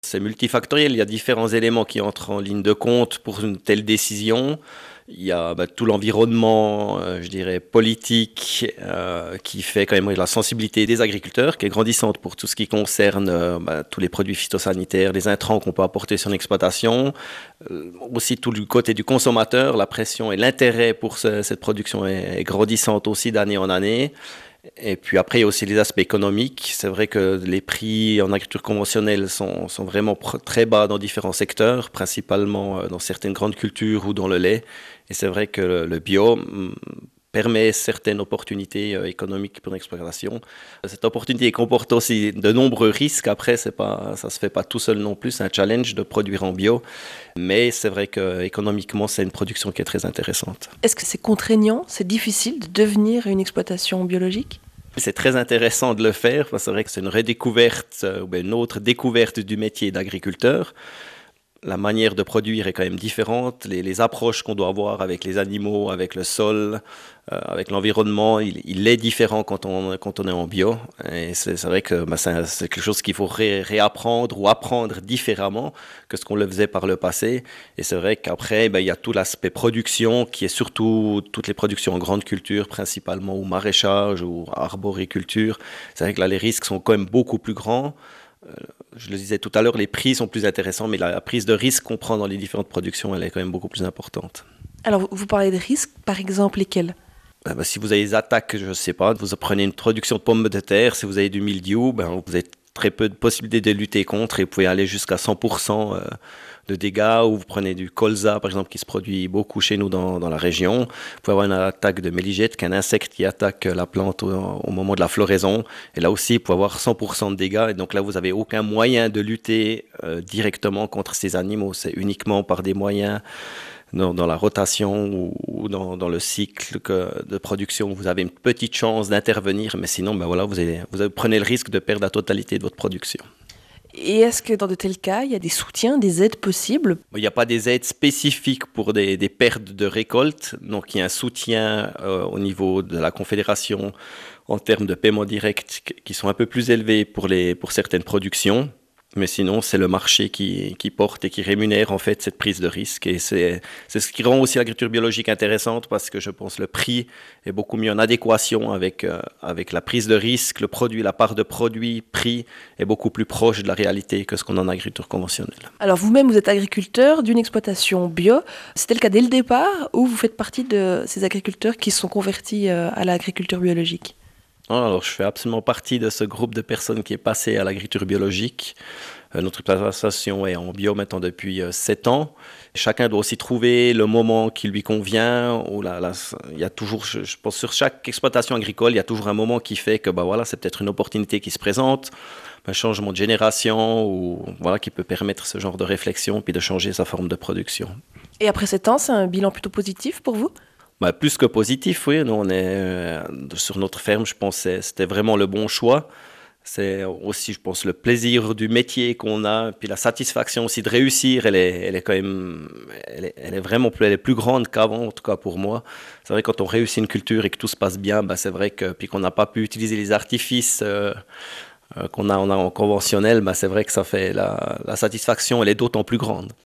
C'est multifactoriel, il y a différents éléments qui entrent en ligne de compte pour une telle décision. Il y a tout l'environnement, je dirais, politique, qui fait quand même la sensibilité des agriculteurs, qui est grandissante pour tout ce qui concerne tous les produits phytosanitaires, les intrants qu'on peut apporter sur l'exploitation. Aussi tout le côté du consommateur, la pression et l'intérêt pour cette production est grandissante aussi d'année en année. Et puis après, il y a aussi les aspects économiques. C'est vrai que les prix en agriculture conventionnelle sont vraiment très bas dans différents secteurs, principalement dans certaines grandes cultures ou dans le lait. Et c'est vrai que le bio permet certaines opportunités économiques pour l'exploitation. Cette opportunité comporte aussi de nombreux risques. Après, ça se fait pas tout seul non plus. C'est un challenge de produire en bio. Mais c'est vrai qu'économiquement, c'est une production qui est très intéressante. Est-ce que c'est contraignant, c'est difficile de devenir une exploitation biologique ? C'est très intéressant de le faire, parce que c'est vrai que c'est une redécouverte, ou une autre découverte du métier d'agriculteur. La manière de produire est quand même différente. Les approches qu'on doit avoir avec les animaux, avec le sol, avec l'environnement, il est différent quand on est en bio. Et c'est vrai que c'est quelque chose qu'il faut réapprendre ou apprendre différemment que ce qu'on le faisait par le passé. Et c'est vrai qu'après, il y a tout l'aspect production qui est surtout toutes les productions en grande culture, principalement ou maraîchage ou arboriculture. C'est vrai que là, les risques sont quand même beaucoup plus grands. Je le disais tout à l'heure, les prix sont plus intéressants, mais la prise de risque qu'on prend dans les différentes productions, elle est quand même beaucoup plus importante. Alors, vous parlez de risques, par exemple, lesquels ? Si vous avez des attaques, je ne sais pas, vous prenez une production de pommes de terre, si vous avez du mildiou, vous avez très peu de possibilités de lutter contre et vous pouvez aller jusqu'à 100% de dégâts. Ou vous prenez du colza, par exemple, qui se produit beaucoup chez nous dans la région. Vous pouvez avoir une attaque de méligète, qui est un insecte qui attaque la plante au moment de la floraison. Et là aussi, vous pouvez avoir 100% de dégâts. Et donc là, vous n'avez aucun moyen de lutter directement contre ces animaux. C'est uniquement par des moyens dans la rotation ou dans le cycle de production. Vous avez une petite chance d'intervenir, mais sinon, vous prenez le risque de perdre la totalité de votre production. Et est-ce que dans de tels cas, il y a des soutiens, des aides possibles ? Il n'y a pas des aides spécifiques pour des pertes de récolte. Donc, il y a un soutien au niveau de la Confédération en termes de paiement direct qui sont un peu plus élevés pour certaines productions. Mais sinon, c'est le marché qui porte et qui rémunère en fait cette prise de risque. Et c'est ce qui rend aussi l'agriculture biologique intéressante, parce que je pense que le prix est beaucoup mieux en adéquation avec la prise de risque. Le produit, la part de produit, prix est beaucoup plus proche de la réalité que ce qu'on a en agriculture conventionnelle. Alors vous-même, vous êtes agriculteur d'une exploitation bio. C'était le cas dès le départ, ou vous faites partie de ces agriculteurs qui sont convertis à l'agriculture biologique ? Alors, je fais absolument partie de ce groupe de personnes qui est passé à l'agriculture biologique. Notre association est en bio maintenant depuis 7 ans. Chacun doit aussi trouver le moment qui lui convient. Il y a toujours, je pense, sur chaque exploitation agricole, il y a toujours un moment qui fait que c'est peut-être une opportunité qui se présente, un changement de génération, ou qui peut permettre ce genre de réflexion puis de changer sa forme de production. Et après 7 ans, c'est un bilan plutôt positif pour vous ? Plus que positif, oui. Nous, on est sur notre ferme, je pense que c'était vraiment le bon choix. C'est aussi, je pense, le plaisir du métier qu'on a, puis la satisfaction aussi de réussir, elle est quand même, elle est vraiment plus grande qu'avant, en tout cas pour moi. C'est vrai, quand on réussit une culture et que tout se passe bien, c'est vrai que, puis qu'on n'a pas pu utiliser les artifices qu'on a en conventionnel, c'est vrai que ça fait la satisfaction, elle est d'autant plus grande.